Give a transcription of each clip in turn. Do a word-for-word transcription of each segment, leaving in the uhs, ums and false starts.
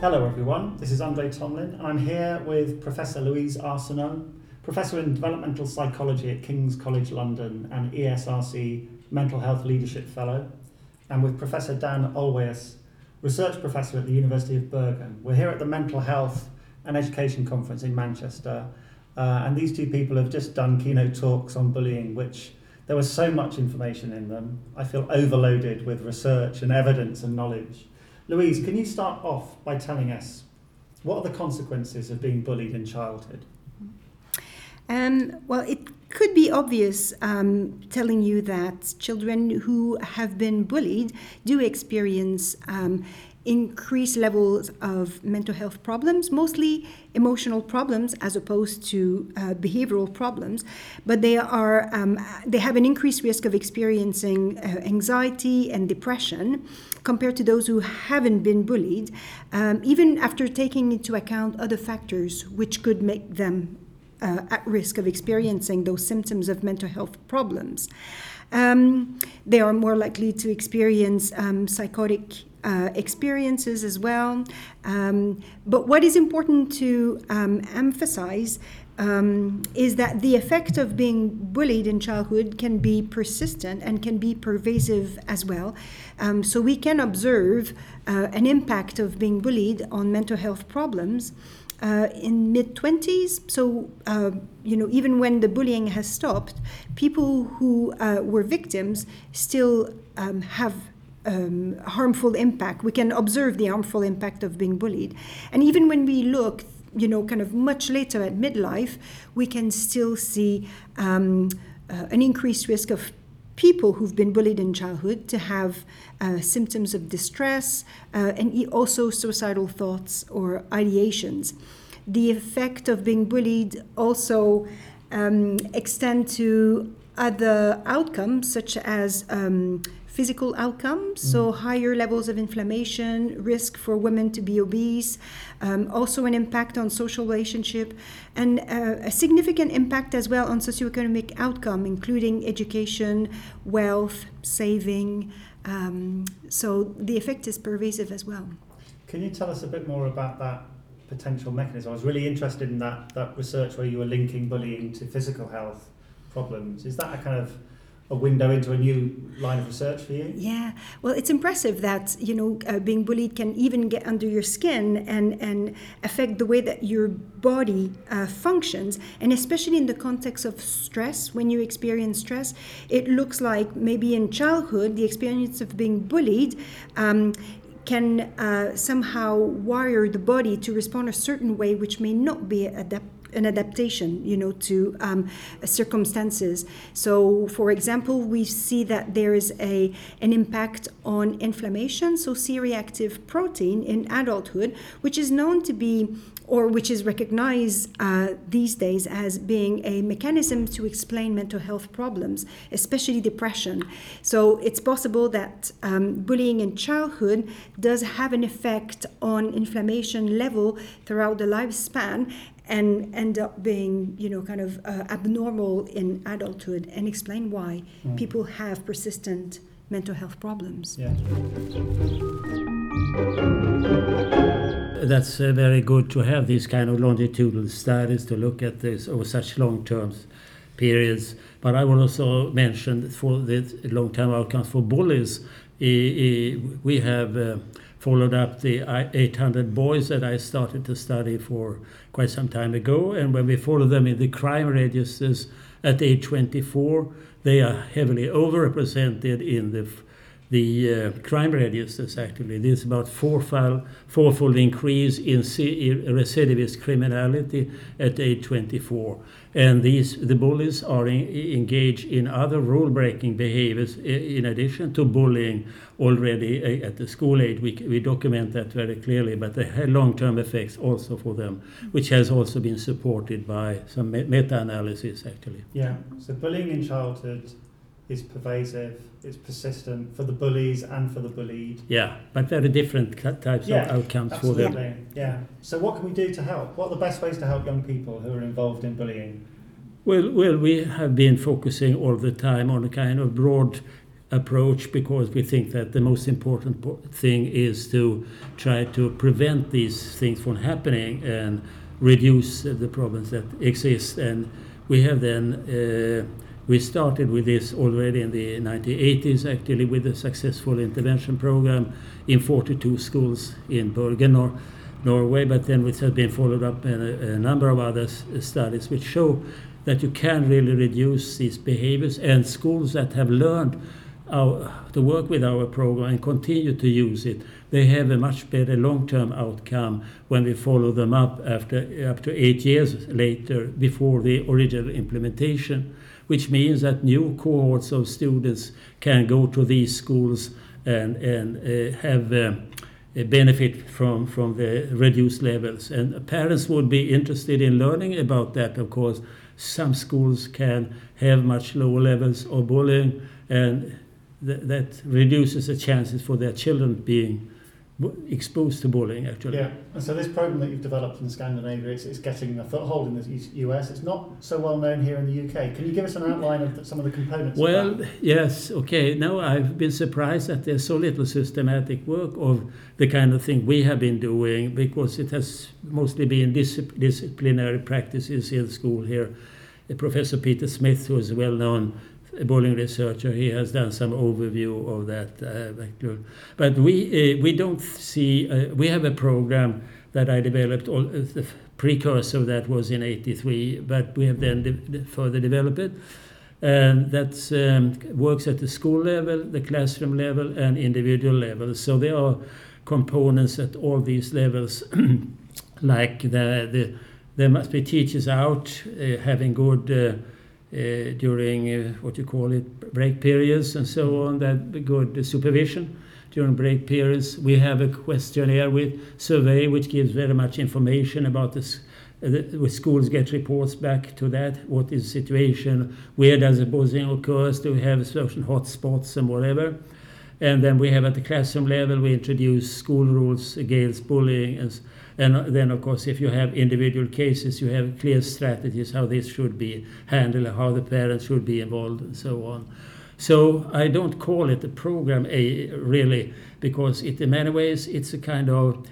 Hello everyone, this is Andre Tomlin and I'm here with Professor Louise Arsenault, Professor in Developmental Psychology at King's College London and E S R C Mental Health Leadership Fellow, and with Professor Dan Olweus, Research Professor at the University of Bergen. We're here at the Mental Health and Education Conference in Manchester, uh, and these two people have just done keynote talks on bullying, which there was so much information in them. I feel overloaded with research and evidence and knowledge. Louise, can you start off by telling us what are the consequences of being bullied in childhood? Um, well, it could be obvious um, telling you that children who have been bullied do experience um, increased levels of mental health problems, mostly emotional problems as opposed to uh, behavioral problems, but they are um, they have an increased risk of experiencing uh, anxiety and depression compared to those who haven't been bullied, um, even after taking into account other factors which could make them uh, at risk of experiencing those symptoms of mental health problems. Um, they are more likely to experience um, psychotic Uh, experiences as well. Um, but what is important to um, emphasize um, is that the effect of being bullied in childhood can be persistent and can be pervasive as well. Um, so we can observe uh, an impact of being bullied on mental health problems uh, in mid-twenties. So, uh, you know, even when the bullying has stopped, people who uh, were victims still um, have Um, harmful impact. We can observe the harmful impact of being bullied. And even when we look, you know, kind of much later at midlife, we can still see um, uh, an increased risk of people who've been bullied in childhood to have uh, symptoms of distress uh, and also suicidal thoughts or ideations. The effect of being bullied also um, extend to other outcomes such as um, physical outcomes, mm. so higher levels of inflammation, risk for women to be obese, um, also an impact on social relationship, and uh, a significant impact as well on socioeconomic outcome, including education, wealth, saving. Um, so the effect is pervasive as well. Can you tell us a bit more about that potential mechanism? I was really interested in that, that research where you were linking bullying to physical health problems. Is that a kind of a window into a new line of research for you? Yeah, well, it's impressive that, you know, uh, being bullied can even get under your skin and, and affect the way that your body uh, functions, and especially in the context of stress. When you experience stress, it looks like maybe in childhood, the experience of being bullied um, can uh, somehow wire the body to respond a certain way, which may not be adapted an adaptation, you know, to um, circumstances. So, for example, we see that there is a an impact on inflammation, so C-reactive protein in adulthood, which is known to be, or which is recognized uh, these days as being a mechanism to explain mental health problems, especially depression. So it's possible that um, bullying in childhood does have an effect on inflammation level throughout the lifespan, and end up being, you know, kind of uh, abnormal in adulthood, and explain why mm. people have persistent mental health problems. Yeah. That's uh, very good to have these kind of longitudinal studies to look at this over such long-term periods. But I will also mention for the long-term outcomes for bullies, uh, uh, we have uh, followed up the eight hundred boys that I started to study for quite some time ago. And when we follow them in the crime registers at age twenty-four, they are heavily overrepresented in the the uh, crime registers, actually. There's about fourfold, fourfold increase in recidivist criminality at age twenty-four. And these the bullies are in, engaged in other rule-breaking behaviors in addition to bullying already at the school age. We, we document that very clearly, but they have long-term effects also for them, which has also been supported by some meta-analysis, actually. Yeah, so bullying in childhood is pervasive, it's persistent for the bullies and for the bullied. Yeah, but very different types yeah, of outcomes absolutely. for them. Yeah. So what can we do to help? What are the best ways to help young people who are involved in bullying? Well, well, we have been focusing all the time on a kind of broad approach, because we think that the most important po- thing is to try to prevent these things from happening and reduce uh, the problems that exist. And we have then uh, we started with this already in the nineteen eighties, actually, with a successful intervention program in forty-two schools in Bergen, Nor- Norway, but then it has been followed up in a, a number of other s- studies which show that you can really reduce these behaviors, and schools that have learned our, to work with our program and continue to use it, they have a much better long-term outcome when we follow them up after up to eight years later, before the original implementation, which means that new cohorts of students can go to these schools and, and uh, have uh, a benefit from, from the reduced levels. And parents would be interested in learning about that, of course. Some schools can have much lower levels of bullying, and th- that reduces the chances for their children being bu- exposed to bullying, actually. Yeah, and so this program that you've developed in Scandinavia, it's, it's getting a foothold in the U S. It's not so well known here in the U K. Can you give us an outline of the, some of the components Well, of that? yes, okay. Now, I've been surprised that there's so little systematic work of the kind of thing we have been doing, because it has mostly been dis- disciplinary practices in school here. Uh, Professor Peter Smith, who is a well-known bullying researcher, he has done some overview of that. Uh, but we uh, we don't see, uh, we have a program that I developed, all, uh, the precursor of that was in eighty-three, but we have then de- de- further developed it. And that um, works at the school level, the classroom level, and individual level. So there are components at all these levels, like the, the there must be teachers out uh, having good uh, uh, during uh, what you call it, break periods and so on, that good supervision during break periods. We have a questionnaire with survey which gives very much information about this. Uh, the schools get reports back to that. What is the situation? Where does the bullying occur? Do we have certain hot spots and whatever? And then we have at the classroom level, we introduce school rules against bullying. And, and then, of course, if you have individual cases, you have clear strategies how this should be handled, how the parents should be involved, and so on. So I don't call it a program A, really, because it, in many ways it's a kind of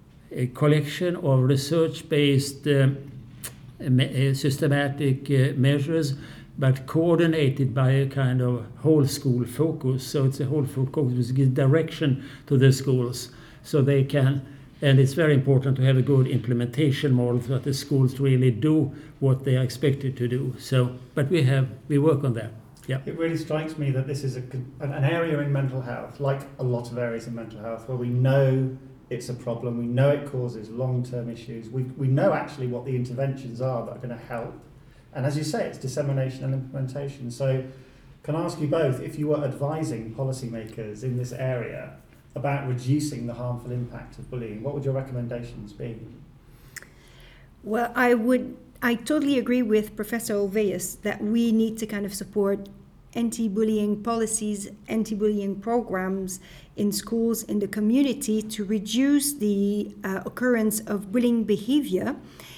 a collection of research-based uh, me- systematic uh, measures, but coordinated by a kind of whole school focus. So it's a whole focus which gives direction to the schools, so they can. And it's very important to have a good implementation model so that the schools really do what they are expected to do. So, but we have we work on that. Yeah. It really strikes me that this is a, an area in mental health, like a lot of areas in mental health, where we know it's a problem, we know it causes long-term issues, we we know actually what the interventions are that are going to help. And as you say, it's dissemination and implementation. So can I ask you both, if you were advising policymakers in this area about reducing the harmful impact of bullying, what would your recommendations be? Well, I would, I totally agree with Professor Olweus that we need to kind of support anti-bullying policies, anti-bullying programs in schools, in the community, to reduce the uh, occurrence of bullying behavior.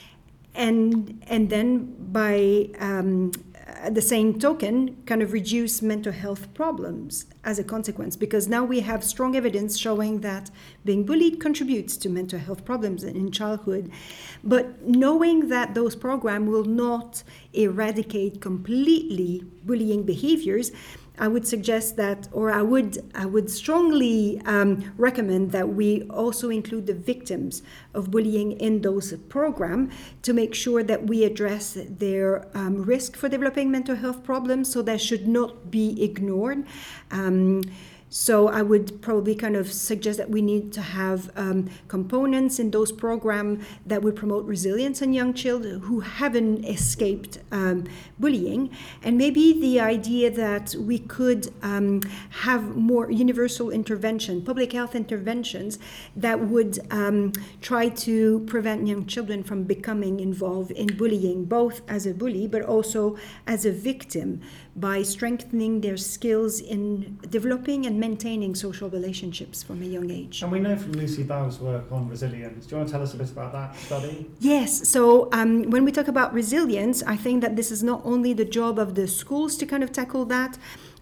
And and then by um, at the same token, kind of reduce mental health problems as a consequence, because now we have strong evidence showing that being bullied contributes to mental health problems in childhood. But knowing that those programs will not eradicate completely bullying behaviors, I would suggest that, or I would I would strongly um, recommend that we also include the victims of bullying in those programs to make sure that we address their um, risk for developing mental health problems, so that should not be ignored. Um, So I would probably kind of suggest that we need to have um, components in those programs that would promote resilience in young children who haven't escaped um, bullying. And maybe the idea that we could um, have more universal intervention, public health interventions that would um, try to prevent young children from becoming involved in bullying, both as a bully but also as a victim, by strengthening their skills in developing and maintaining social relationships from a young age. And we know from Lucy Bow's work on resilience. Do you want to tell us a bit about that study? Yes, so um, when we talk about resilience, I think that this is not only the job of the schools to kind of tackle that,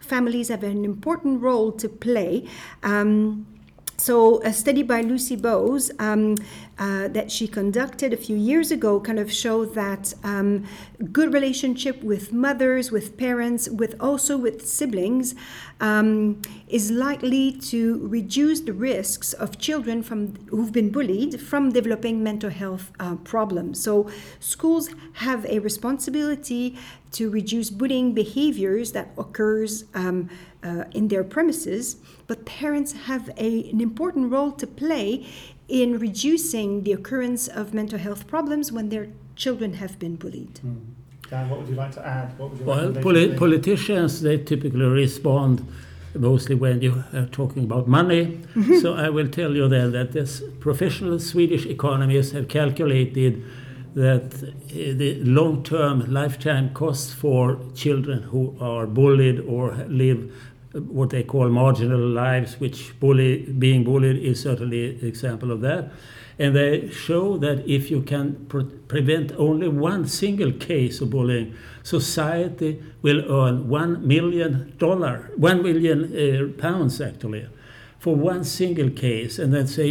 families have an important role to play. Um, So a study by Lucy Bowes um, uh, that she conducted a few years ago kind of showed that um, good relationship with mothers, with parents, with also with siblings um, is likely to reduce the risks of children from who've been bullied from developing mental health uh, problems. So schools have a responsibility to reduce bullying behaviors that occurs um, uh, in their premises, but parents have a, an important role to play in reducing the occurrence of mental health problems when their children have been bullied. Mm. Dan, what would you like to add? What would your Well, poli- politicians, they typically respond mostly when you are talking about money. So I will tell you then that this professional Swedish economists have calculated that the long-term lifetime costs for children who are bullied or live what they call marginal lives, which bully, being bullied is certainly an example of that. And they show that if you can pre- prevent only one single case of bullying, society will earn one million dollar, one million uh, pounds actually, for one single case. And then say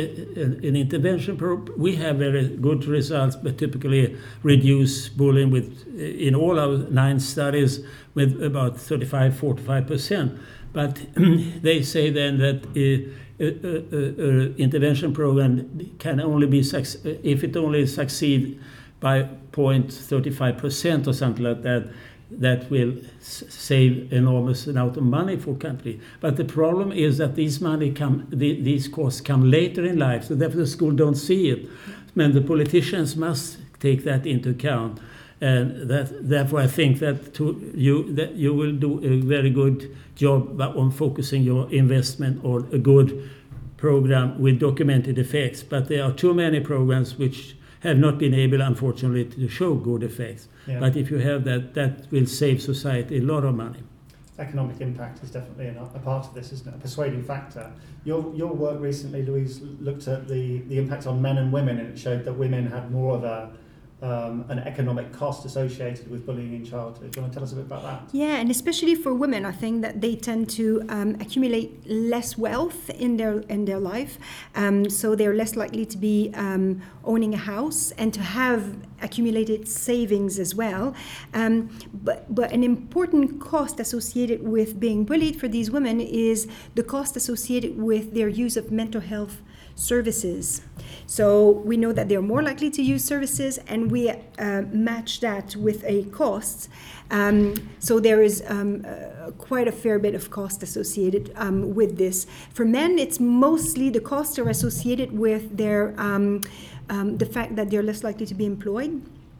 an intervention program, we have very good results, but typically reduce bullying with, in all our nine studies, with about thirty-five, forty-five percent. But they say then that uh, uh, uh, uh, intervention program can only be, if it only succeed by zero point three five percent or something like that, that will s- save enormous amount of money for country. But the problem is that these money come, the, these costs come later in life, so therefore the school don't see it. And the politicians must take that into account. And that, therefore I think that to you that you will do a very good job on focusing your investment on a good program with documented effects. But there are too many programs which have not been able, unfortunately, to show good effects. Yeah. But if you have that, that will save society a lot of money. Economic impact is definitely a, a part of this, isn't it? A persuading factor. Your your work recently, Louise, looked at the, the impact on men and women, and it showed that women had more of a Um, an economic cost associated with bullying in childhood. Do you want to tell us a bit about that? Yeah, and especially for women, I think that they tend to um, accumulate less wealth in their in their life, um, so they're less likely to be um, owning a house and to have accumulated savings as well. Um, but but an important cost associated with being bullied for these women is the cost associated with their use of mental health services. So we know that they're more likely to use services, and we uh, match that with a cost. Um, so there is um, uh, quite a fair bit of cost associated um, with this. For men, it's mostly the costs are associated with their um, um, the fact that they're less likely to be employed.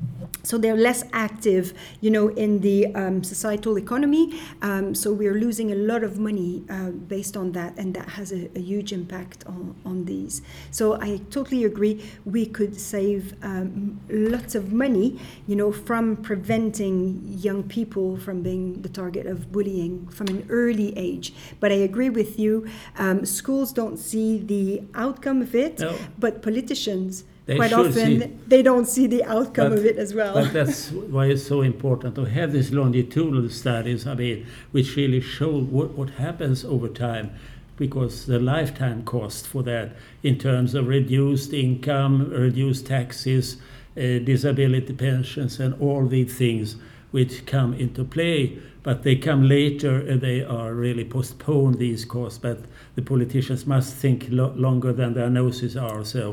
So they're less active, you know, in the um, societal economy. Um, so we're losing a lot of money uh, based on that, and that has a, a huge impact on, on these. So I totally agree. We could save um, lots of money, you know, from preventing young people from being the target of bullying from an early age. But I agree with you. Um, schools don't see the outcome of it, no. But politicians. They Quite often, see, they don't see the outcome but, of it as well. But that's why it's so important to have these longitudinal studies, I mean, which really show what, what happens over time, because the lifetime cost for that in terms of reduced income, reduced taxes, uh, disability pensions, and all these things which come into play. But they come later, and they are really postpone these costs. But the politicians must think lo- longer than their noses are. So.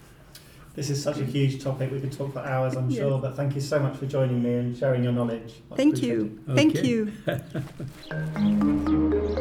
This is such a huge topic. We could talk for hours, I'm yeah. sure, but thank you so much for joining me and sharing your knowledge. Thank you. Okay. Thank you.